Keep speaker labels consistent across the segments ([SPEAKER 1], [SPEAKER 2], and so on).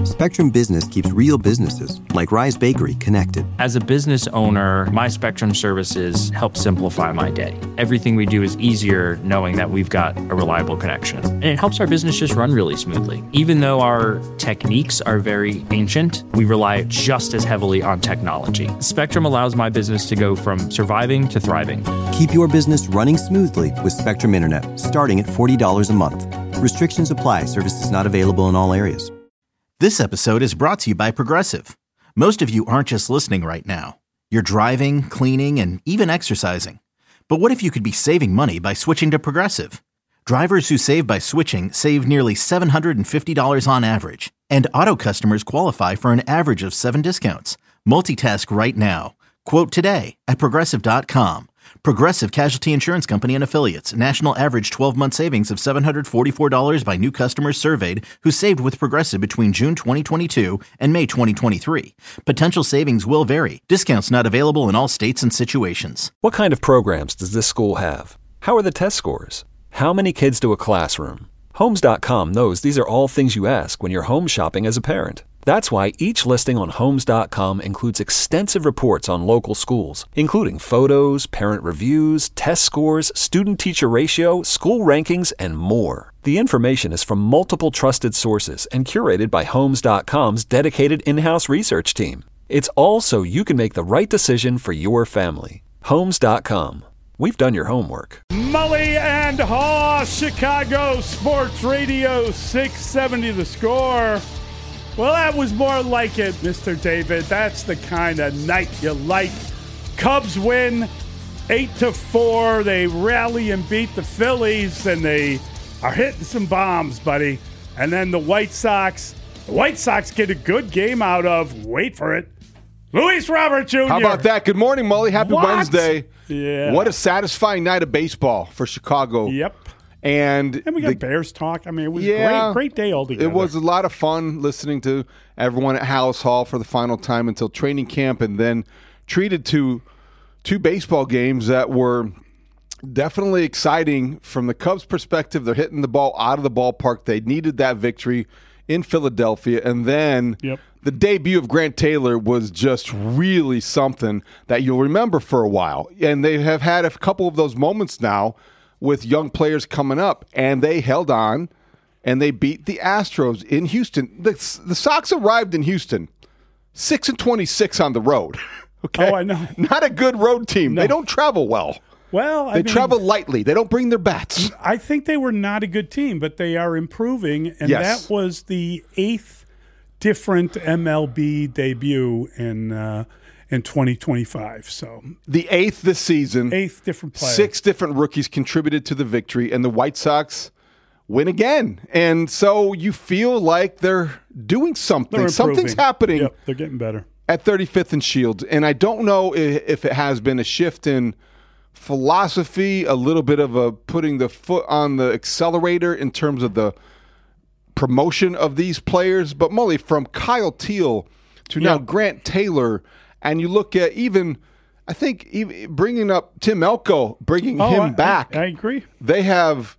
[SPEAKER 1] Spectrum Business keeps real businesses, like Rise Bakery, connected.
[SPEAKER 2] As a business owner, my Spectrum services help simplify my day. Everything we do is easier knowing that we've got a reliable connection. And it helps our business just run really smoothly. Even though our techniques are very ancient, we rely just as heavily on technology. Spectrum allows my business to go from surviving to thriving.
[SPEAKER 1] Keep your business running smoothly with Spectrum Internet, starting at $40 a month. Restrictions apply. Services not available in all areas.
[SPEAKER 3] This episode is brought to you by Progressive. Most of you aren't just listening right now. You're driving, cleaning, and even exercising. But what if you could be saving money by switching to Progressive? Drivers who save by switching save nearly $750 on average. And auto customers qualify for an average of 7 discounts. Multitask right now. Quote today at Progressive.com. Progressive Casualty Insurance Company and Affiliates. National average 12-month savings of $744 by new customers surveyed who saved with Progressive between June 2022 and May 2023. Potential savings will vary. Discounts not available in all states and situations.
[SPEAKER 4] What kind of programs does this school have? How are the test scores? How many kids do a classroom? Homes.com knows these are all things you ask when you're home shopping as a parent. That's why each listing on Homes.com includes extensive reports on local schools, including photos, parent reviews, test scores, student-teacher ratio, school rankings, and more. The information is from multiple trusted sources and curated by Homes.com's dedicated in-house research team. It's all so you can make the right decision for your family. Homes.com. We've done your homework.
[SPEAKER 5] Mully and Haw, Chicago Sports Radio 670 The Score. Well, that was more like it, Mr. David. That's the kind of night you like. Cubs win 8-4. They rally and beat the Phillies, and they are hitting some bombs, buddy. And then the White Sox get a good game out of, wait for it, Luis Robert Jr.
[SPEAKER 6] How about that? Good morning, Mully. Happy Wednesday.
[SPEAKER 5] Yeah.
[SPEAKER 6] What a satisfying night of baseball for Chicago.
[SPEAKER 5] Yep.
[SPEAKER 6] And
[SPEAKER 5] we got Bears talk. I mean, it was a great day altogether.
[SPEAKER 6] It was a lot of fun listening to everyone at Hallis Hall for the final time until training camp, and then treated to 2 baseball games that were definitely exciting from the Cubs' perspective. They're hitting the ball out of the ballpark. They needed that victory in Philadelphia. And then the debut of Grant Taylor was just really something that you'll remember for a while. And they have had a couple of those moments now with young players coming up, and they held on, and they beat the Astros in Houston. The Sox arrived in Houston 6-26 on the road. Okay?
[SPEAKER 5] Oh, I know.
[SPEAKER 6] Not a good road team. No. They don't travel well.
[SPEAKER 5] Well,
[SPEAKER 6] they travel lightly. They don't bring their bats.
[SPEAKER 5] I think they were not a good team, but they are improving, and that was the 8th different MLB debut in 2025. So
[SPEAKER 6] the 8th this season.
[SPEAKER 5] 8th different players.
[SPEAKER 6] 6 different rookies contributed to the victory, and the White Sox win again. And so you feel like they're doing something. Something's happening.
[SPEAKER 5] Yep, they're getting better.
[SPEAKER 6] At 35th and Shields. And I don't know if it has been a shift in philosophy, a little bit of a putting the foot on the accelerator in terms of the promotion of these players. But Mully, from Kyle Teel to now Grant Taylor, and you look at I think bringing up Tim Elko, bringing him back.
[SPEAKER 5] I agree.
[SPEAKER 6] They have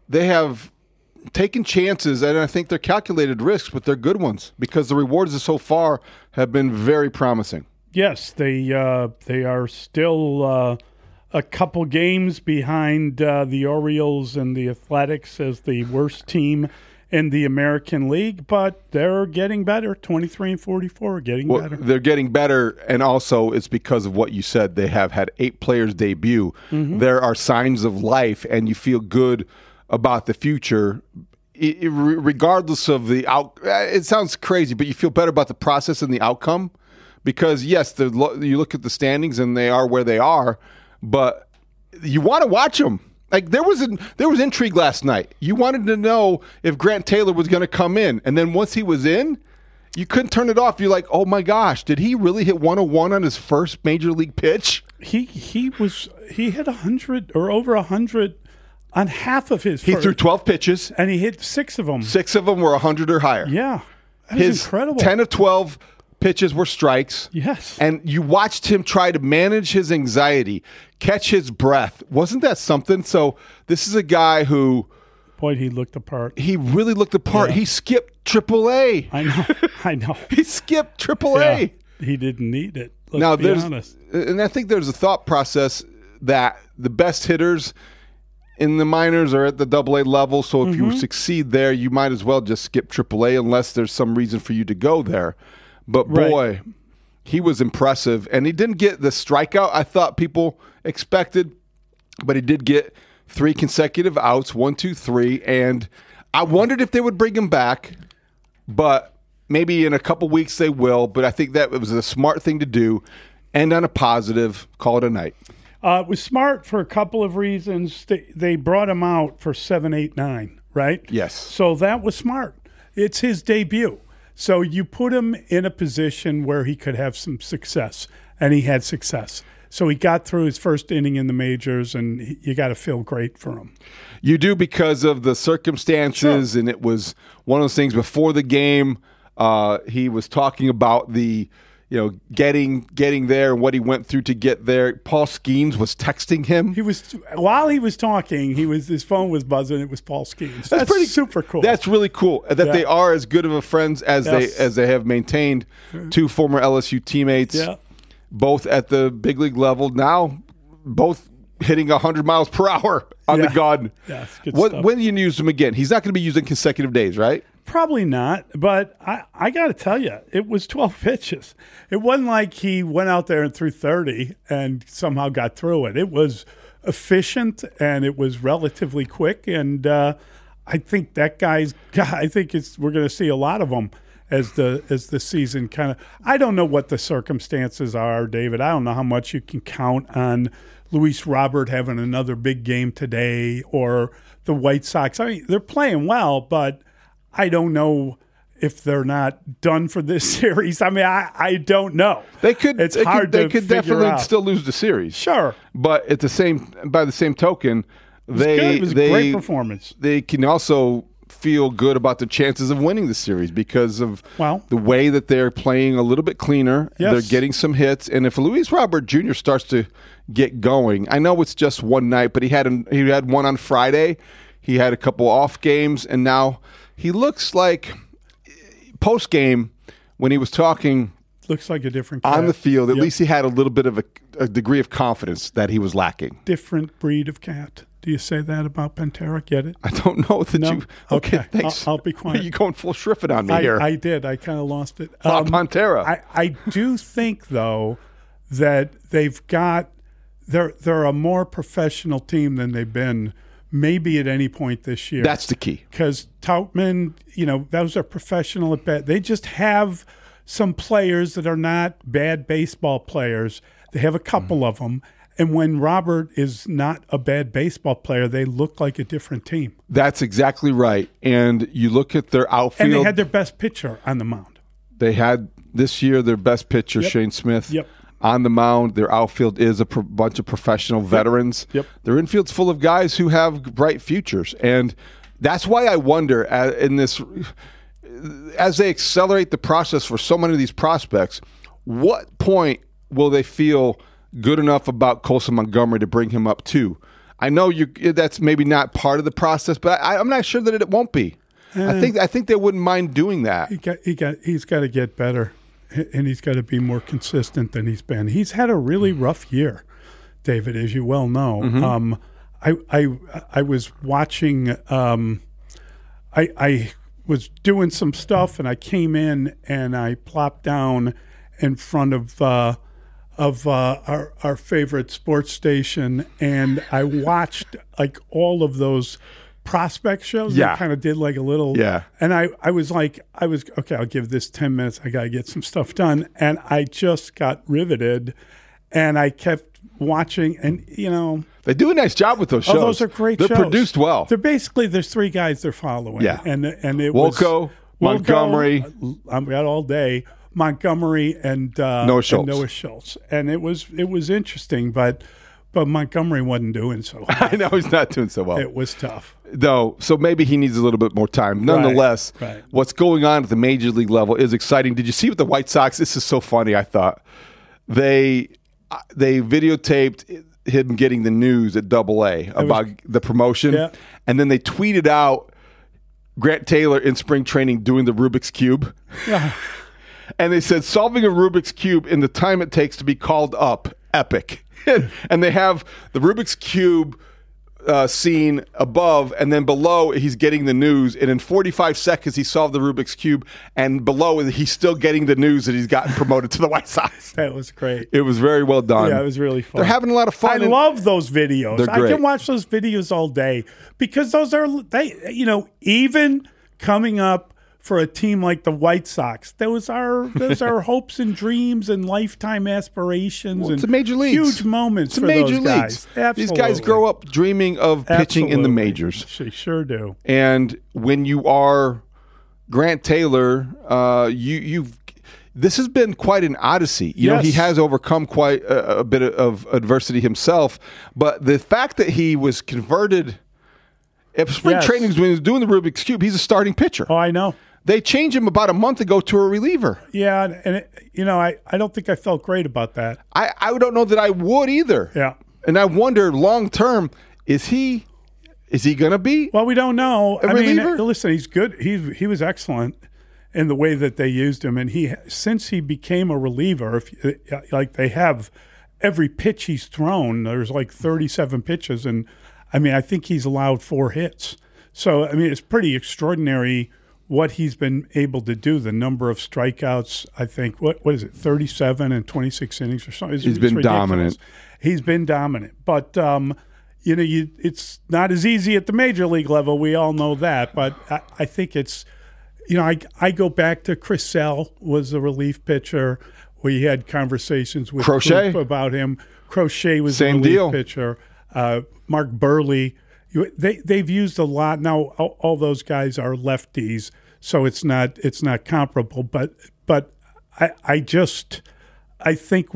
[SPEAKER 6] taken chances, and I think they're calculated risks, but they're good ones because the rewards so far have been very promising.
[SPEAKER 5] Yes, they are still a couple games behind the Orioles and the Athletics as the worst team in the American League, but they're getting better. 23-44, getting better.
[SPEAKER 6] They're getting better, and also it's because of what you said. They have had 8 players debut. Mm-hmm. There are signs of life, and you feel good about the future, regardless of the it sounds crazy, but you feel better about the process and the outcome because, yes, you look at the standings, and they are where they are, but you want to watch them. Like there was intrigue last night. You wanted to know if Grant Taylor was going to come in, and then once he was in, you couldn't turn it off. You're like, oh my gosh, did he really hit 101 on his first major league pitch?
[SPEAKER 5] He hit 100 or over 100 on half of his.
[SPEAKER 6] He threw 12 pitches,
[SPEAKER 5] and he hit 6 of them.
[SPEAKER 6] 6 of them were 100 or higher.
[SPEAKER 5] Yeah, that was incredible.
[SPEAKER 6] 10 of 12 pitches were strikes.
[SPEAKER 5] Yes.
[SPEAKER 6] And you watched him try to manage his anxiety, catch his breath. Wasn't that something? So this is a guy who
[SPEAKER 5] Boy, he looked the part.
[SPEAKER 6] He really looked the part.
[SPEAKER 5] Yeah.
[SPEAKER 6] He skipped AAA.
[SPEAKER 5] I know.
[SPEAKER 6] He skipped AAA.
[SPEAKER 5] Yeah, he didn't need it. Let's be honest.
[SPEAKER 6] And I think there's a thought process that the best hitters in the minors are at the AA level. So if you succeed there, you might as well just skip AAA unless there's some reason for you to go there. But boy, he was impressive. And he didn't get the strikeout I thought people expected, but he did get 3 consecutive outs, 1, 2, 3. And I wondered if they would bring him back, but maybe in a couple weeks they will. But I think that it was a smart thing to do. End on a positive, call it a night.
[SPEAKER 5] It was smart for a couple of reasons. They brought him out for 7, 8, 9, right?
[SPEAKER 6] Yes.
[SPEAKER 5] So that was smart. It's his debut. So you put him in a position where he could have some success, and he had success. So he got through his first inning in the majors, and you got to feel great for him.
[SPEAKER 6] You do, because of the circumstances, and it was one of those things before the game. He was talking about the getting there and what he went through to get there. Paul Skeens was texting him.
[SPEAKER 5] While he was talking, his phone was buzzing. It was Paul Skeens. That's pretty super cool.
[SPEAKER 6] That's really cool that they are as good of a friends as they have maintained. 2 former LSU teammates, both at the big league level now, both hitting 100 miles per hour on the Garden.
[SPEAKER 5] Yeah, good stuff.
[SPEAKER 6] When you use him again, he's not going to be using consecutive days, right?
[SPEAKER 5] Probably not, but I got to tell you, it was 12 pitches. It wasn't like he went out there and threw 30 and somehow got through it. It was efficient and it was relatively quick, and I think that we're going to see a lot of them as the season kind of. I don't know what the circumstances are, David. I don't know how much you can count on Luis Robert having another big game today or the White Sox. I mean, they're playing well, but I don't know if they're not done for this series. I mean, I don't know.
[SPEAKER 6] They could.
[SPEAKER 5] It's hard to figure
[SPEAKER 6] definitely
[SPEAKER 5] out.
[SPEAKER 6] Still lose the series.
[SPEAKER 5] Sure,
[SPEAKER 6] but by the same token,
[SPEAKER 5] it was a great performance.
[SPEAKER 6] They can also feel good about the chances of winning the series because of the way that they're playing a little bit cleaner.
[SPEAKER 5] Yes.
[SPEAKER 6] They're getting some hits, and if Luis Robert Jr. starts to get going, I know it's just one night, but he had one on Friday. He had a couple off games, and now he looks like post-game when he was talking
[SPEAKER 5] looks like a different cat.
[SPEAKER 6] on the field. At least he had a little bit of a degree of confidence that he was lacking.
[SPEAKER 5] Different breed of cat. Do you say that about Pantera? Get it?
[SPEAKER 6] I don't know that you.
[SPEAKER 5] Okay,
[SPEAKER 6] thanks.
[SPEAKER 5] I'll be quiet.
[SPEAKER 6] You're going full Shriffin on me here.
[SPEAKER 5] I did. I kind of lost it.
[SPEAKER 6] Pantera.
[SPEAKER 5] I do think though that they're a more professional team than they've been maybe at any point this year.
[SPEAKER 6] That's the key.
[SPEAKER 5] Because Tautman, those are professional at bat. They just have some players that are not bad baseball players. They have a couple of them. And when Robert is not a bad baseball player, they look like a different team.
[SPEAKER 6] That's exactly right. And you look at their outfield.
[SPEAKER 5] And they had their best pitcher on the mound.
[SPEAKER 6] They had this year their best pitcher, Shane Smith.
[SPEAKER 5] Yep.
[SPEAKER 6] On the mound. Their outfield is a bunch of professional veterans.
[SPEAKER 5] Yep.
[SPEAKER 6] Their infield's full of guys who have bright futures. And that's why I wonder, as they accelerate the process for so many of these prospects, what point will they feel good enough about Colson Montgomery to bring him up too? I know that's maybe not part of the process, but I'm not sure that it won't be. I think they wouldn't mind doing that.
[SPEAKER 5] He's got to get better. And he's got to be more consistent than he's been. He's had a really rough year, David, as you well know. Mm-hmm. I was watching. I was doing some stuff, and I came in and I plopped down in front of our favorite sports station, and I watched like all of those prospect shows.
[SPEAKER 6] Yeah.
[SPEAKER 5] They kind of did like a little.
[SPEAKER 6] Yeah.
[SPEAKER 5] And I was okay, I'll give this 10 minutes. I got to get some stuff done. And I just got riveted, and I kept watching, and
[SPEAKER 6] they do a nice job with those shows.
[SPEAKER 5] Oh, those are great shows.
[SPEAKER 6] They're produced well.
[SPEAKER 5] There's 3 guys they're following.
[SPEAKER 6] Yeah.
[SPEAKER 5] And it
[SPEAKER 6] Wilco, Montgomery.
[SPEAKER 5] I've got all day. Montgomery and
[SPEAKER 6] Noah Schultz.
[SPEAKER 5] And Noah Schultz. And it was interesting, but Montgomery wasn't doing so well.
[SPEAKER 6] I know he's not doing so well.
[SPEAKER 5] It was tough.
[SPEAKER 6] No, so maybe he needs a little bit more time. Nonetheless,
[SPEAKER 5] right.
[SPEAKER 6] What's going on at the major league level is exciting. Did you see with the White Sox? This is so funny, I thought. They videotaped him getting the news at AA about the promotion.
[SPEAKER 5] Yeah.
[SPEAKER 6] And then they tweeted out Grant Taylor in spring training doing the Rubik's Cube.
[SPEAKER 5] Yeah.
[SPEAKER 6] And they said, solving a Rubik's Cube in the time it takes to be called up, epic. And they have the Rubik's Cube scene above, and then below he's getting the news, and in 45 seconds he solved the Rubik's Cube, and below he's still getting the news that he's gotten promoted to the White Sox.
[SPEAKER 5] That was great.
[SPEAKER 6] It was very well done.
[SPEAKER 5] Yeah, it was really fun.
[SPEAKER 6] They're having a lot of fun.
[SPEAKER 5] I love those videos.
[SPEAKER 6] They're
[SPEAKER 5] I
[SPEAKER 6] great.
[SPEAKER 5] can watch those videos all day because those are, even coming up for a team like the White Sox, those are hopes and dreams and lifetime aspirations.
[SPEAKER 6] Well, it's
[SPEAKER 5] and
[SPEAKER 6] a major leagues.
[SPEAKER 5] Huge moments
[SPEAKER 6] It's
[SPEAKER 5] for
[SPEAKER 6] major
[SPEAKER 5] those guys.
[SPEAKER 6] leagues.
[SPEAKER 5] Absolutely.
[SPEAKER 6] These guys grow up dreaming of pitching in the
[SPEAKER 5] Absolutely.
[SPEAKER 6] majors.
[SPEAKER 5] They sure do.
[SPEAKER 6] And when you are Grant Taylor, this has been quite an odyssey. You know, he has overcome quite a bit of adversity himself. But the fact that he was converted, if spring training when he was doing the Rubik's Cube, he's a starting pitcher.
[SPEAKER 5] Oh, I know.
[SPEAKER 6] They changed him about a month ago to a reliever.
[SPEAKER 5] Yeah, and I don't think I felt great about that.
[SPEAKER 6] I don't know that I would either.
[SPEAKER 5] Yeah.
[SPEAKER 6] And I wonder long term, is he going to be?
[SPEAKER 5] Well, we don't know.
[SPEAKER 6] A reliever?
[SPEAKER 5] Listen, he's good. He was excellent in the way that they used him, and since he became a reliever, like they have every pitch he's thrown, there's like 37 pitches, and I think he's allowed 4 hits. So it's pretty extraordinary what he's been able to do. The number of strikeouts, I think, what is it, 37 and 26 innings or something?
[SPEAKER 6] He's been dominant.
[SPEAKER 5] He's been dominant, but it's not as easy at the major league level. We all know that, but I think it's, I go back to Chris Sale was a relief pitcher. We had conversations with
[SPEAKER 6] Crochet
[SPEAKER 5] Coop about him. Crochet was
[SPEAKER 6] Same
[SPEAKER 5] a relief
[SPEAKER 6] deal.
[SPEAKER 5] pitcher. Mark Burley. They've used a lot. Now all those guys are lefties, so it's not comparable. But I think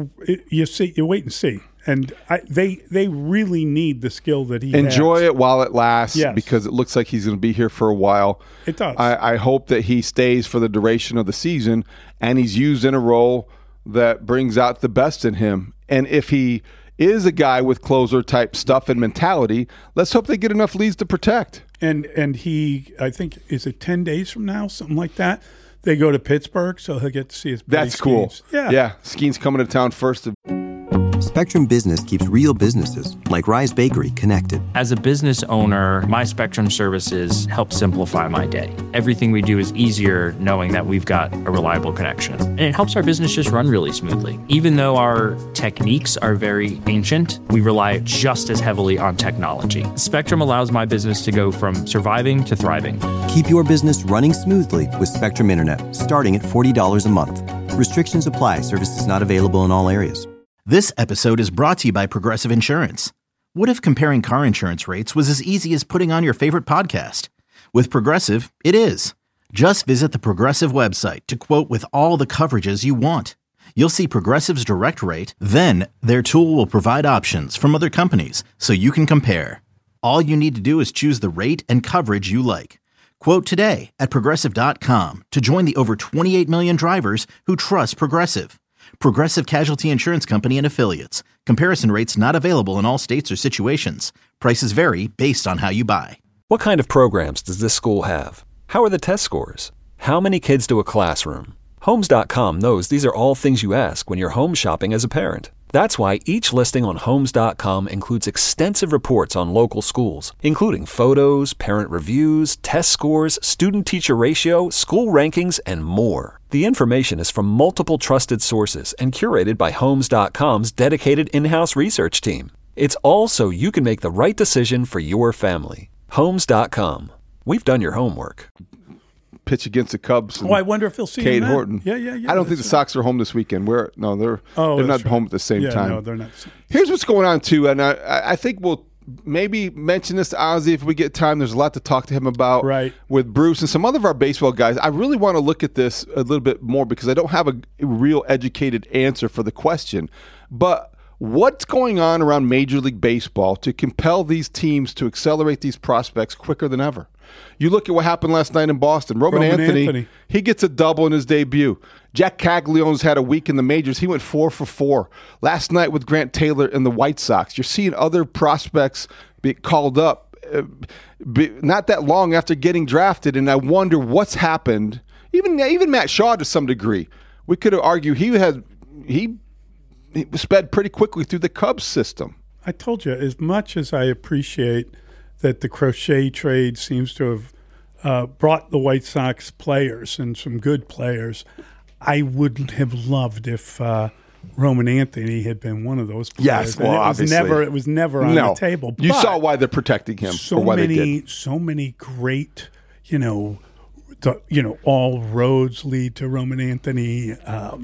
[SPEAKER 5] you wait and see. And they really need the skill that he
[SPEAKER 6] Enjoy
[SPEAKER 5] has.
[SPEAKER 6] it while it lasts,
[SPEAKER 5] Yes.
[SPEAKER 6] because it looks like he's going to be here for a while.
[SPEAKER 5] It does.
[SPEAKER 6] I hope that he stays for the duration of the season, and he's used in a role that brings out the best in him. And if he is a guy with closer type stuff and mentality, let's hope they get enough leads to protect.
[SPEAKER 5] And he, I think, is it 10 days from now, something like that? They go to Pittsburgh, so he'll get to see his buddy
[SPEAKER 6] That's cool.
[SPEAKER 5] Skeens. Yeah.
[SPEAKER 6] Yeah. Skeen's coming to town first.
[SPEAKER 1] Spectrum Business keeps real businesses, like Rise Bakery, connected.
[SPEAKER 2] As a business owner, my Spectrum services help simplify my day. Everything we do is easier knowing that we've got a reliable connection. And it helps our business just run really smoothly. Even though our techniques are very ancient, we rely just as heavily on technology. Spectrum allows my business to go from surviving to thriving.
[SPEAKER 1] Keep your business running smoothly with Spectrum Internet, starting at $40 a month. Restrictions apply. Services not available in all areas.
[SPEAKER 3] This episode is brought to you by Progressive Insurance. What if comparing car insurance rates was as easy as putting on your favorite podcast? With Progressive, it is. Just visit the Progressive website to quote with all the coverages you want. You'll see Progressive's direct rate, then their tool will provide options from other companies so you can compare. All you need to do is choose the rate and coverage you like. Quote today at Progressive.com to join the over 28 million drivers who trust Progressive. Progressive Casualty Insurance Company and Affiliates. Comparison rates not available in all states or situations. Prices vary based on how you buy.
[SPEAKER 4] What kind of programs does this school have? How are the test scores? How many kids do a classroom? Homes.com knows these are all things you ask when you're home shopping as a parent. That's why each listing on Homes.com includes extensive reports on local schools, including photos, parent reviews, test scores, student-teacher ratio, school rankings, and more. The information is from multiple trusted sources and curated by Homes.com's dedicated in-house research team. It's all so you can make the right decision for your family. Homes.com. We've done your homework.
[SPEAKER 6] Pitch against the Cubs.
[SPEAKER 5] I wonder if he'll see
[SPEAKER 6] Cade
[SPEAKER 5] him then.
[SPEAKER 6] Horton.
[SPEAKER 5] Yeah.
[SPEAKER 6] I don't think the Sox are home this weekend. They're not
[SPEAKER 5] that's
[SPEAKER 6] home
[SPEAKER 5] right.
[SPEAKER 6] at the same time.
[SPEAKER 5] No, they're not.
[SPEAKER 6] Here's what's going on too, and I think we'll maybe mention this to Ozzie if we get time. There's a lot to talk to him about,
[SPEAKER 5] Right.
[SPEAKER 6] with Bruce and some other of our baseball guys. I really want to look at this a little bit more because I don't have a real educated answer for the question. But what's going on around Major League Baseball to compel these teams to accelerate these prospects quicker than ever? You look at what happened last night in Boston. Roman Anthony, he gets a double in his debut. Jack Caglione's had a week in the majors. He went 4 for 4 last night with Grant Taylor and the White Sox. You're seeing other prospects be called up not that long after getting drafted, and I wonder what's happened. Even Matt Shaw to some degree. We could argue he sped pretty quickly through the Cubs system.
[SPEAKER 5] I told you, as much as I appreciate that the Crochet trade seems to have brought the White Sox players and some good players, I would have loved if Roman Anthony had been one of those players.
[SPEAKER 6] Yes, well, obviously.
[SPEAKER 5] It was never on the table.
[SPEAKER 6] You saw why they're protecting him.
[SPEAKER 5] So many great, all roads lead to Roman Anthony.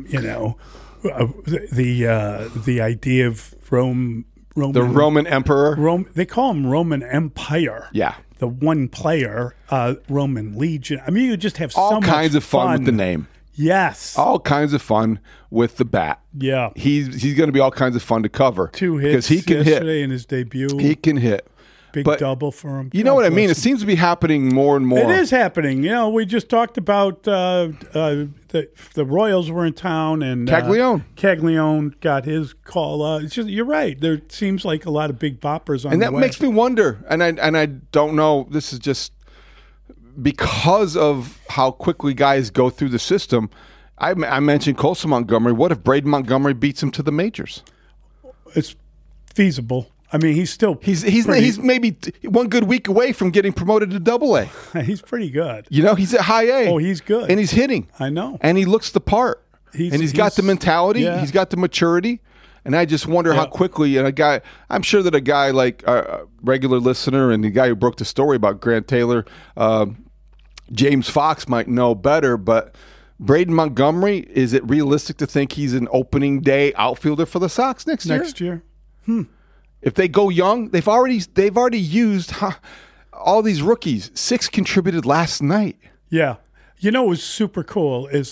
[SPEAKER 5] The idea of Roman,
[SPEAKER 6] the Roman Emperor.
[SPEAKER 5] They call him Roman Empire.
[SPEAKER 6] Yeah.
[SPEAKER 5] The one player, Roman Legion. I mean, you just have
[SPEAKER 6] all
[SPEAKER 5] so much
[SPEAKER 6] kinds of fun with the name.
[SPEAKER 5] Yes.
[SPEAKER 6] All kinds of fun with the bat.
[SPEAKER 5] Yeah.
[SPEAKER 6] He's going to be all kinds of fun to cover.
[SPEAKER 5] 2 hits
[SPEAKER 6] because he can
[SPEAKER 5] yesterday
[SPEAKER 6] hit.
[SPEAKER 5] In his debut.
[SPEAKER 6] He can hit.
[SPEAKER 5] Big double for him.
[SPEAKER 6] You know what I mean? It seems to be happening more and more.
[SPEAKER 5] It is happening. We just talked about the Royals were in town and Caglione got his call. It's just, you're right. There seems like a lot of big boppers on
[SPEAKER 6] and
[SPEAKER 5] the
[SPEAKER 6] that
[SPEAKER 5] way.
[SPEAKER 6] makes me wonder. And I don't know. This is just because of how quickly guys go through the system. I mentioned Colson Montgomery. What if Braden Montgomery beats him to the majors?
[SPEAKER 5] It's feasible. I mean, he's maybe one good week away from getting promoted to Double-A. He's pretty good.
[SPEAKER 6] He's at High A.
[SPEAKER 5] Oh, he's good,
[SPEAKER 6] and he's hitting.
[SPEAKER 5] I know,
[SPEAKER 6] and he looks the part. He's got the mentality. Yeah. He's got the maturity. And I just wonder how quickly. And I'm sure that a guy like a regular listener and the guy who broke the story about Grant Taylor, James Fox might know better, but Braden Montgomery, is it realistic to think he's an opening day outfielder for the Sox next year? If they go young, they've already used all these rookies. 6 contributed last night.
[SPEAKER 5] Yeah. What was super cool is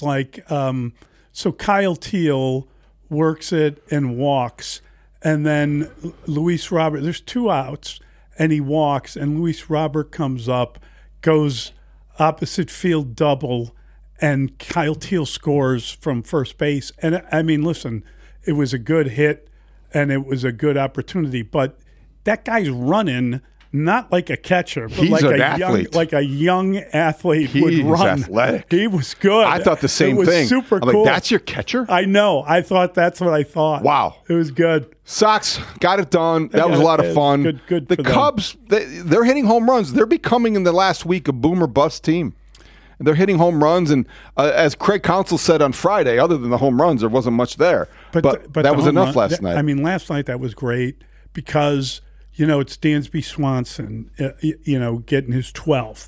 [SPEAKER 5] so Kyle Teal works it and walks, and then Luis Robert, there's 2 outs, and he walks, and Luis Robert comes up, goes opposite field double, and Kyle Teal scores from first base. And I mean, listen, it was a good hit. And it was a good opportunity, but that guy's running not like a catcher, but like a young athlete would run.
[SPEAKER 6] Athletic.
[SPEAKER 5] He was good.
[SPEAKER 6] I thought the same thing.
[SPEAKER 5] It was super cool.
[SPEAKER 6] That's your catcher?
[SPEAKER 5] I know. I thought that's what I thought.
[SPEAKER 6] Wow,
[SPEAKER 5] it was good.
[SPEAKER 6] Sox got it done. That was a lot of fun.
[SPEAKER 5] Good.
[SPEAKER 6] The Cubs, they're hitting home runs. They're becoming in the last week a boom or bust team. They're hitting home runs, and as Craig Counsell said on Friday, other than the home runs, there wasn't much there. But that was enough last night.
[SPEAKER 5] I mean, last night that was great because, it's Dansby Swanson, getting his 12th.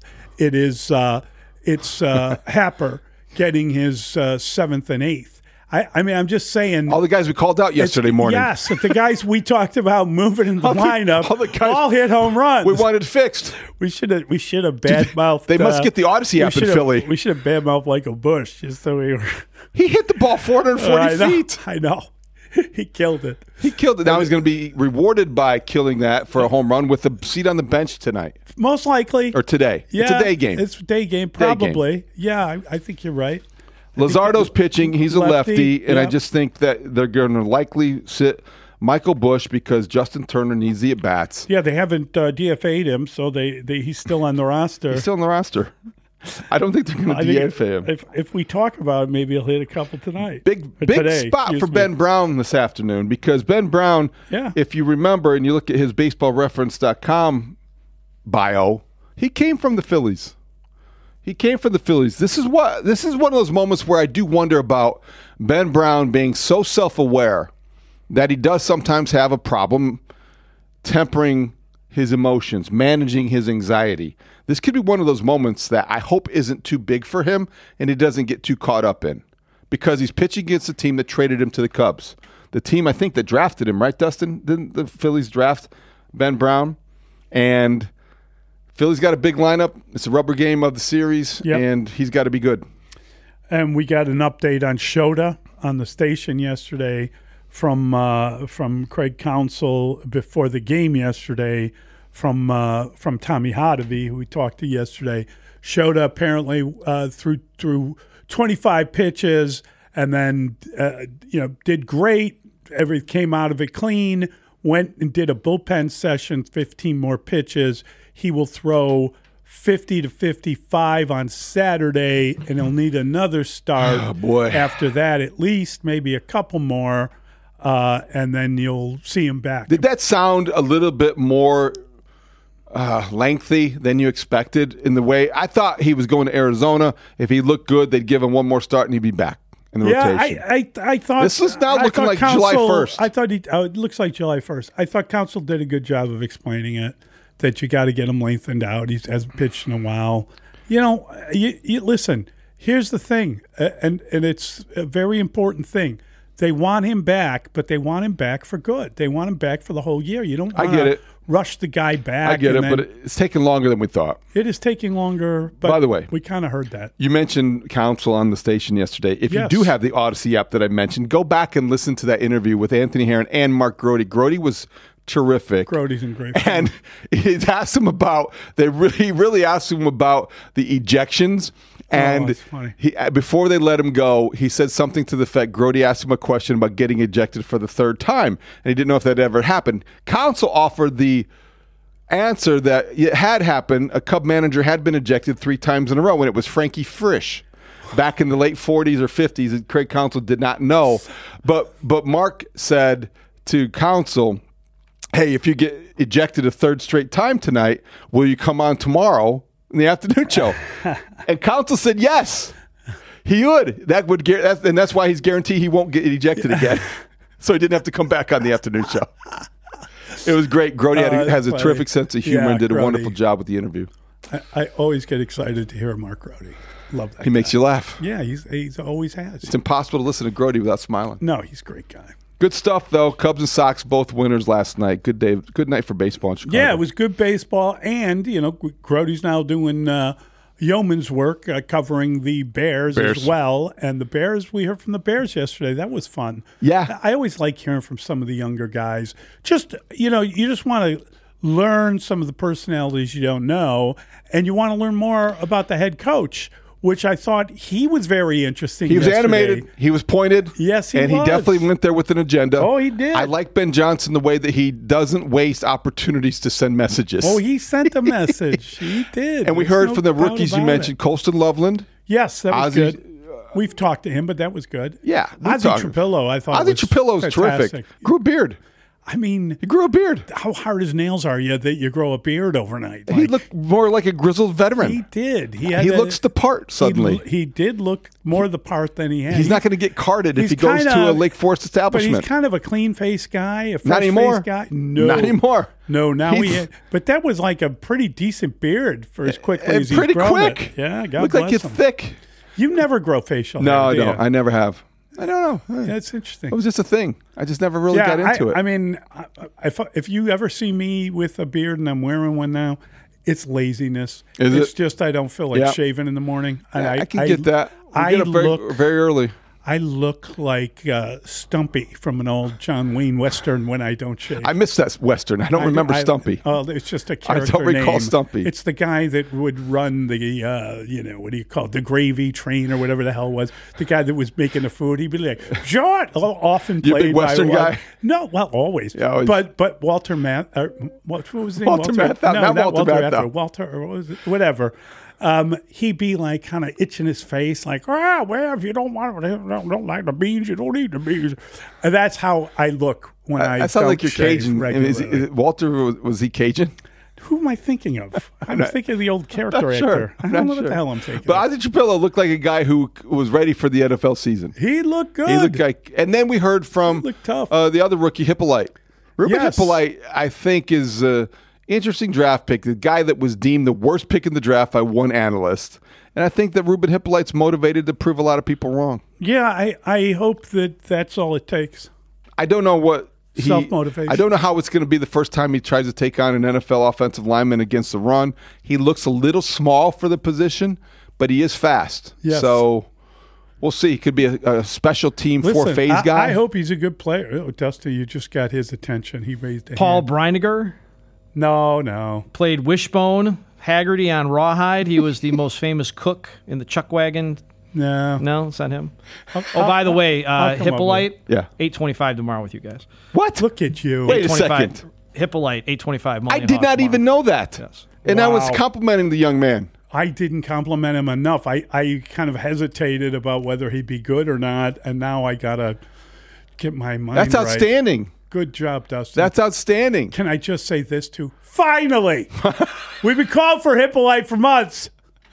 [SPEAKER 5] It's Happer getting his 7th and 8th. I mean, I'm just saying.
[SPEAKER 6] All the guys we called out yesterday morning.
[SPEAKER 5] Yes, the guys we talked about moving in the lineup all hit home runs.
[SPEAKER 6] We wanted fixed.
[SPEAKER 5] We should have badmouthed.
[SPEAKER 6] They must get the Odyssey app in Philly.
[SPEAKER 5] We should have badmouthed Michael Bush just so we were.
[SPEAKER 6] He hit the ball 440 feet.
[SPEAKER 5] I know. He killed it.
[SPEAKER 6] Now he's going to be rewarded by killing that for a home run with a seat on the bench tonight.
[SPEAKER 5] Most likely.
[SPEAKER 6] Or today.
[SPEAKER 5] Yeah,
[SPEAKER 6] it's a day game.
[SPEAKER 5] It's a day game, probably. Yeah, I think you're right.
[SPEAKER 6] Lazardo's pitching. He's a lefty, and I just think that they're going to likely sit Michael Bush because Justin Turner needs the at-bats.
[SPEAKER 5] Yeah, they haven't DFA'd him, so he's still on the roster.
[SPEAKER 6] He's still on the roster. I don't think they're going to DFA him.
[SPEAKER 5] If we talk about it, maybe he'll hit a couple tonight.
[SPEAKER 6] Big spot for Ben Brown this afternoon because Ben Brown, if you remember and you look at his baseballreference.com bio, he came from the Phillies. This is one of those moments where I do wonder about Ben Brown being so self-aware that he does sometimes have a problem tempering his emotions, managing his anxiety. This could be one of those moments that I hope isn't too big for him and he doesn't get too caught up in because he's pitching against a team that traded him to the Cubs. The team, I think, that drafted him, right, Dustin? Didn't the Phillies draft Ben Brown? And Philly's got a big lineup. It's a rubber game of the series, and he's got to be good.
[SPEAKER 5] And we got an update on Shota on the station yesterday from Craig Counsell before the game yesterday from Tommy Hotovy, who we talked to yesterday. Shota apparently through 25 pitches and then did great. Came out of it clean. Went and did a bullpen session, 15 more pitches. He will throw 50 to 55 on Saturday, and he'll need another start after that, at least maybe a couple more, and then you'll see him back.
[SPEAKER 6] Did that sound a little bit more lengthy than you expected in the way? I thought he was going to Arizona. If he looked good, they'd give him one more start and he'd be back in the rotation.
[SPEAKER 5] I thought
[SPEAKER 6] this is now looking like July 1st.
[SPEAKER 5] I thought it looks like July 1st. I thought Counsell did a good job of explaining it, that you got to get him lengthened out. He hasn't pitched in a while. You listen, here's the thing, and it's a very important thing. They want him back, but they want him back for good. They want him back for the whole year. You don't want to rush the guy back.
[SPEAKER 6] I get it, but it's taking longer than we thought.
[SPEAKER 5] It is taking longer, but
[SPEAKER 6] by the way,
[SPEAKER 5] we kind of heard that.
[SPEAKER 6] You mentioned Counsell on the station yesterday. If you do have the Odyssey app that I mentioned, go back and listen to that interview with Anthony Herron and Mark Grody. Grody was terrific.
[SPEAKER 5] Grody's in great form.
[SPEAKER 6] And he asked him about, he really asked him about the ejections. And before they let him go, he said something to the effect, Grody asked him a question about getting ejected for the third time. And he didn't know if that ever happened. Counsell offered the answer that it had happened. A Cub manager had been ejected 3 times in a row, and it was Frankie Frisch back in the late 40s or 50s. And Craig Counsell did not know. But Mark said to Counsell, hey, if you get ejected a third straight time tonight, will you come on tomorrow in the afternoon show? And Counsell said yes, he would. And that's why he's guaranteed he won't get ejected again. So he didn't have to come back on the afternoon show. It was great. Grody has a terrific sense of humor and did a wonderful job with the interview.
[SPEAKER 5] I always get excited to hear Mark Grody. Love that.
[SPEAKER 6] He makes you laugh.
[SPEAKER 5] Yeah, he's always has.
[SPEAKER 6] It's impossible to listen to Grody without smiling.
[SPEAKER 5] No, he's a great guy.
[SPEAKER 6] Good stuff, though. Cubs and Sox, both winners last night. Good day. Good night for baseball in Chicago.
[SPEAKER 5] Yeah, it was good baseball. And, Grody's now doing yeoman's work covering the Bears as well. And the Bears, we heard from the Bears yesterday. That was fun.
[SPEAKER 6] Yeah.
[SPEAKER 5] I always like hearing from some of the younger guys. Just, you just want to learn some of the personalities you don't know. And you want to learn more about the head coach, which I thought he was very interesting.
[SPEAKER 6] He was animated. He was pointed.
[SPEAKER 5] Yes, he
[SPEAKER 6] was. And he definitely went there with an agenda.
[SPEAKER 5] Oh, he did.
[SPEAKER 6] I like Ben Johnson the way that he doesn't waste opportunities to send messages.
[SPEAKER 5] Oh, he sent a message. He did.
[SPEAKER 6] And we heard from the rookies you mentioned, Colston Loveland.
[SPEAKER 5] Yes, that was good. We've talked to him, but that was good.
[SPEAKER 6] Yeah.
[SPEAKER 5] Ozzie Trapillo, I thought
[SPEAKER 6] Ozzie Trapillo's terrific. Grew a beard.
[SPEAKER 5] I mean,
[SPEAKER 6] he grew a beard.
[SPEAKER 5] How hard as nails are you that you grow a beard overnight?
[SPEAKER 6] He looked more like a grizzled veteran.
[SPEAKER 5] He did.
[SPEAKER 6] He looks the part suddenly.
[SPEAKER 5] He did look more the part than he had.
[SPEAKER 6] He's not going to get carded if he goes to a Lake Forest establishment.
[SPEAKER 5] But he's kind of a clean-faced guy, a
[SPEAKER 6] not anymore.
[SPEAKER 5] Fresh-faced guy. No.
[SPEAKER 6] Not anymore.
[SPEAKER 5] No, now he had. But that was like a pretty decent beard for as quickly as he's grown it.
[SPEAKER 6] Quick.
[SPEAKER 5] Yeah, God
[SPEAKER 6] Looked
[SPEAKER 5] bless
[SPEAKER 6] like it's
[SPEAKER 5] him.
[SPEAKER 6] thick.
[SPEAKER 5] You never grow facial hair,
[SPEAKER 6] No, I
[SPEAKER 5] do
[SPEAKER 6] don't.
[SPEAKER 5] you?
[SPEAKER 6] I never have. I don't know.
[SPEAKER 5] That's interesting.
[SPEAKER 6] It was just a thing. I just never really got into it.
[SPEAKER 5] I mean, if you ever see me with a beard and I'm wearing one now, it's laziness. It's just I don't feel like shaving in the morning.
[SPEAKER 6] Yeah, I can get that. I get up very early.
[SPEAKER 5] I look like Stumpy from an old John Wayne Western when I don't shave.
[SPEAKER 6] I miss that Western. I don't remember Stumpy.
[SPEAKER 5] Oh, it's just a character
[SPEAKER 6] I don't recall
[SPEAKER 5] name.
[SPEAKER 6] Stumpy.
[SPEAKER 5] It's the guy that would run the, what do you call it, the gravy train or whatever the hell it was. The guy that was making the food. He'd be like, John, often played
[SPEAKER 6] big Western guy?
[SPEAKER 5] No, well, always. Yeah, always. But Walter what was his name?
[SPEAKER 6] Walter Matthau.
[SPEAKER 5] No, not Walter Matthau. Walter, or what was it? Whatever. He'd be like kind of itching his face, like, well, if you don't like the beans, you don't eat the beans. And that's how I look when I
[SPEAKER 6] sound like you're
[SPEAKER 5] shave
[SPEAKER 6] Cajun.
[SPEAKER 5] regularly.
[SPEAKER 6] Walter, was he Cajun?
[SPEAKER 5] Who am I thinking of? I'm thinking of the old character actor. I don't know what the hell I'm thinking.
[SPEAKER 6] But Ozzie Trapillo looked like a guy who was ready for the NFL season.
[SPEAKER 5] He looked good.
[SPEAKER 6] He looked like, and then we heard from the other rookie, Hippolyte. Ruben Hippolyte, I think, is interesting draft pick, the guy that was deemed the worst pick in the draft by one analyst. And I think that Ruben Hippolyte's motivated to prove a lot of people wrong.
[SPEAKER 5] Yeah, I hope that that's all it takes.
[SPEAKER 6] I don't know what
[SPEAKER 5] self-motivation.
[SPEAKER 6] I don't know how it's going to be the first time he tries to take on an NFL offensive lineman against the run. He looks a little small for the position, but he is fast.
[SPEAKER 5] Yes.
[SPEAKER 6] So we'll see. He could be a special team four-phase guy.
[SPEAKER 5] I hope he's a good player. Oh, Dusty, you just got his attention. He raised a
[SPEAKER 7] Paul
[SPEAKER 5] hand.
[SPEAKER 7] Breiniger?
[SPEAKER 5] No.
[SPEAKER 7] Played Wishbone Haggerty on Rawhide. He was the most famous cook in the Chuck Wagon No, it's not him. By the way, Hippolyte,
[SPEAKER 6] Yeah.
[SPEAKER 7] 8:25 tomorrow with you guys.
[SPEAKER 6] What?
[SPEAKER 5] Look at you.
[SPEAKER 6] Wait a second.
[SPEAKER 7] Hippolyte, 8:25.
[SPEAKER 6] I did not even know that.
[SPEAKER 7] Yes.
[SPEAKER 6] And I was
[SPEAKER 5] Wow.
[SPEAKER 6] complimenting the young man.
[SPEAKER 5] I didn't compliment him enough. I kind of hesitated about whether he'd be good or not, and now I got to get my mind
[SPEAKER 6] That's
[SPEAKER 5] right.
[SPEAKER 6] outstanding.
[SPEAKER 5] Good job, Dustin.
[SPEAKER 6] That's outstanding.
[SPEAKER 5] Can I just say this too? Finally! We've been calling for Hippolyte for months.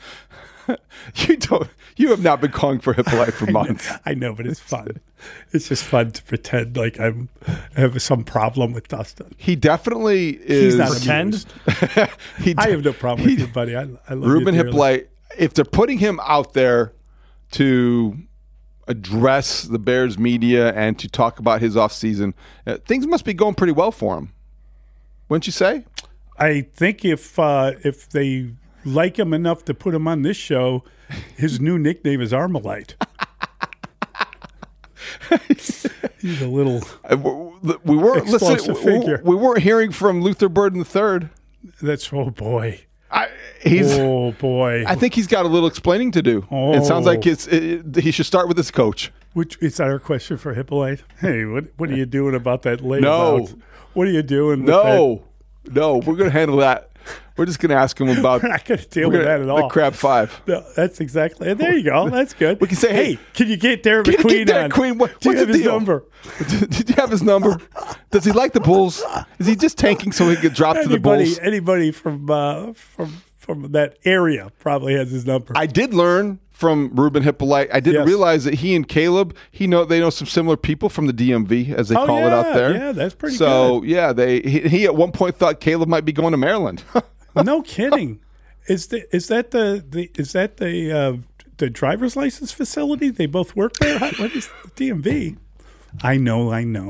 [SPEAKER 6] You have not been calling for Hippolyte for months.
[SPEAKER 5] I know, but it's fun. It's just fun to pretend like I have some problem with Dustin.
[SPEAKER 6] He definitely is.
[SPEAKER 5] He's not
[SPEAKER 7] Pretend?
[SPEAKER 5] amused. I have no problem with you, buddy. I love
[SPEAKER 6] Ruben
[SPEAKER 5] you dearly.
[SPEAKER 6] Hippolyte, if they're putting him out there to address the Bears media and to talk about his offseason, things must be going pretty well for him. Wouldn't you say?
[SPEAKER 5] I think if they like him enough to put him on this show, his new nickname is Armalite. He's a little
[SPEAKER 6] We weren't
[SPEAKER 5] explosive
[SPEAKER 6] listening.
[SPEAKER 5] figure.
[SPEAKER 6] We weren't hearing from Luther Burden III.
[SPEAKER 5] That's oh boy.
[SPEAKER 6] Oh
[SPEAKER 5] boy.
[SPEAKER 6] I think he's got a little explaining to do. It sounds like he should start with his coach.
[SPEAKER 5] Which is that our question for Hippolyte? Hey, what are you doing about that layout?
[SPEAKER 6] No.
[SPEAKER 5] What are you doing? With
[SPEAKER 6] No, we're going to handle that. We're just going to ask him about.
[SPEAKER 5] We're not going to deal with that at all.
[SPEAKER 6] The Crab 5.
[SPEAKER 5] No, that's exactly. There you go. That's good.
[SPEAKER 6] We can say, hey,
[SPEAKER 5] can you get Darren
[SPEAKER 6] Get
[SPEAKER 5] McQueen
[SPEAKER 6] Derek
[SPEAKER 5] on?
[SPEAKER 6] Queen. What's
[SPEAKER 5] Do you have
[SPEAKER 6] the
[SPEAKER 5] his
[SPEAKER 6] deal?
[SPEAKER 5] number?
[SPEAKER 6] Did you have his number? Does he like the Bulls? Is he just tanking so he can get dropped to the Bulls?
[SPEAKER 5] Anybody from that area probably has his number.
[SPEAKER 6] I did learn from Ruben Hippolyte. I didn't
[SPEAKER 5] Yes.
[SPEAKER 6] realize that he and Caleb, they know some similar people from the DMV, as they call it out there.
[SPEAKER 5] Yeah, that's pretty
[SPEAKER 6] So
[SPEAKER 5] good.
[SPEAKER 6] yeah, he at one point thought Caleb might be going to Maryland.
[SPEAKER 5] No kidding. Is that the driver's license facility? They both work there. What is the DMV? I know.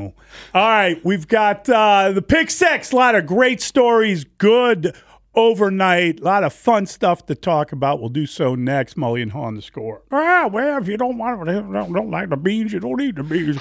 [SPEAKER 5] All right, we've got the Pick Six. A lot of great stories. Good overnight. A lot of fun stuff to talk about. We'll do so next. Mully and Haw on The Score. Well, if you don't like the beans, you don't eat the beans.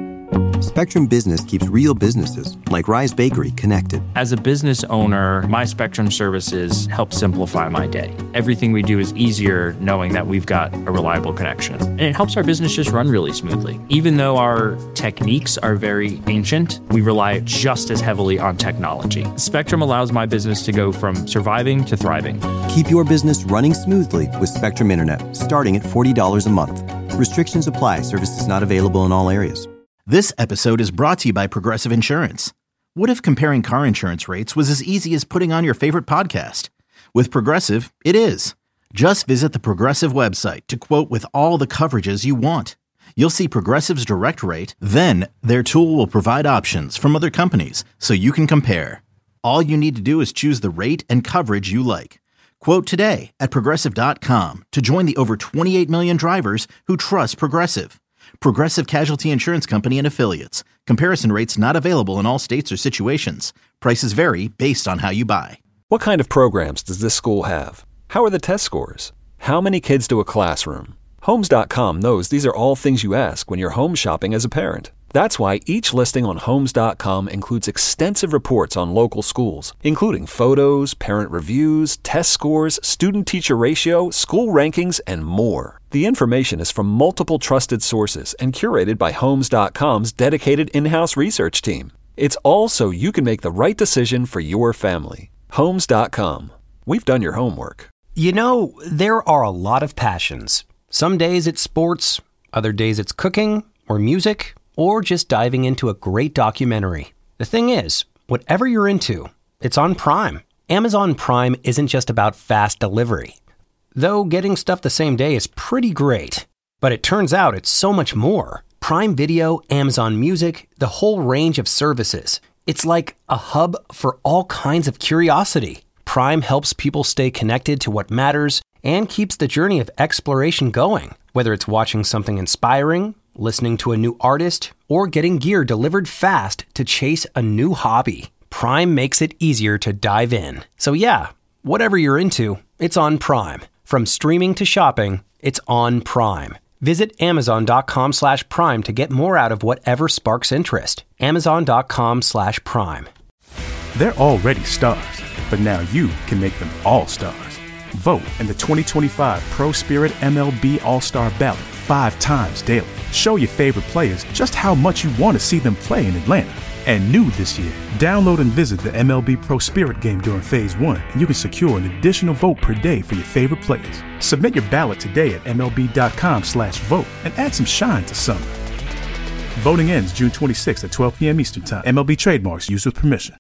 [SPEAKER 1] Spectrum Business keeps real businesses, like Rise Bakery, connected.
[SPEAKER 2] As a business owner, my Spectrum services help simplify my day. Everything we do is easier knowing that we've got a reliable connection. And it helps our business just run really smoothly. Even though our techniques are very ancient, we rely just as heavily on technology. Spectrum allows my business to go from surviving to thriving.
[SPEAKER 1] Keep your business running smoothly with Spectrum Internet, starting at $40 a month. Restrictions apply. Services not available in all areas.
[SPEAKER 3] This episode is brought to you by Progressive Insurance. What if comparing car insurance rates was as easy as putting on your favorite podcast? With Progressive, it is. Just visit the Progressive website to quote with all the coverages you want. You'll see Progressive's direct rate, then their tool will provide options from other companies so you can compare. All you need to do is choose the rate and coverage you like. Quote today at Progressive.com to join the over 28 million drivers who trust Progressive. Progressive Casualty Insurance Company and Affiliates. Comparison rates not available in all states or situations. Prices vary based on how you buy.
[SPEAKER 4] What kind of programs does this school have? How are the test scores? How many kids do a classroom? Homes.com knows these are all things you ask when you're home shopping as a parent. That's why each listing on Homes.com includes extensive reports on local schools, including photos, parent reviews, test scores, student-teacher ratio, school rankings, and more. The information is from multiple trusted sources and curated by Homes.com's dedicated in-house research team. It's all so you can make the right decision for your family. Homes.com. We've done your homework.
[SPEAKER 8] You know, there are a lot of passions. Some days it's sports, other days it's cooking or music, or just diving into a great documentary. The thing is, whatever you're into, it's on Prime. Amazon Prime isn't just about fast delivery. Though getting stuff the same day is pretty great. But it turns out it's so much more. Prime Video, Amazon Music, the whole range of services. It's like a hub for all kinds of curiosity. Prime helps people stay connected to what matters and keeps the journey of exploration going. Whether it's watching something inspiring, listening to a new artist, or getting gear delivered fast to chase a new hobby, Prime makes it easier to dive in. So yeah, whatever you're into, it's on Prime. From streaming to shopping, it's on Prime. Visit Amazon.com/Prime to get more out of whatever sparks interest. Amazon.com/Prime.
[SPEAKER 9] They're already stars, but now you can make them all stars. Vote in the 2025 Pro Spirit MLB All-Star Ballot 5 times daily. Show your favorite players just how much you want to see them play in Atlanta. And new this year, download and visit the MLB Pro Spirit game during Phase 1, and you can secure an additional vote per day for your favorite players. Submit your ballot today at MLB.com/vote and add some shine to summer. Voting ends June 26th at 12 p.m. Eastern Time. MLB trademarks used with permission.